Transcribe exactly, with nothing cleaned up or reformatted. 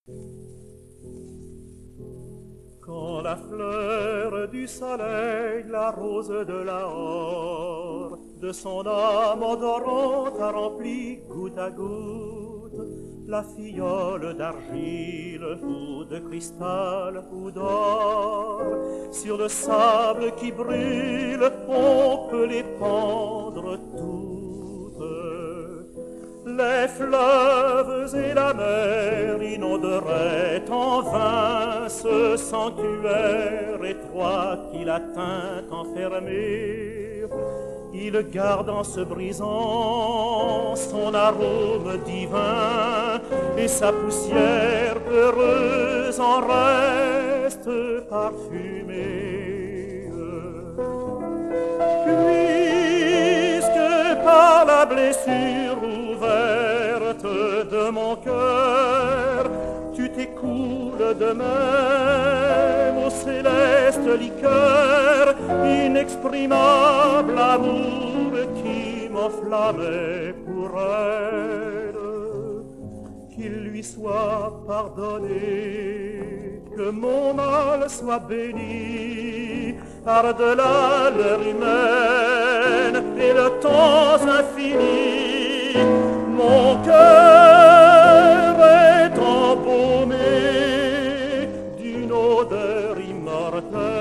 Quand la fleur du soleil, la rose de la horde, de son âme odorante a rempli goutte à goutte la fiole d'argile ou de cristal ou d'or. Sur le sable qui brûle, on peut les pendre toutes. Les fleuves et la mer inonderaient en vain ce sanctuaire étroit qui la tint enfermée. Il garde en se brisant son arôme divin et sa poussière heureuse en reste parfumée. Puisque par la blessure ouverte de mon cœur tu t'écoules de même au céleste liqueur, inexprimable amour qui m'enflammait pour elle. Qu'il lui soit pardonné, que mon mal soit béni, par-delà l'heure humaine et le temps infini, mon cœur est embaumé d'une odeur immortelle.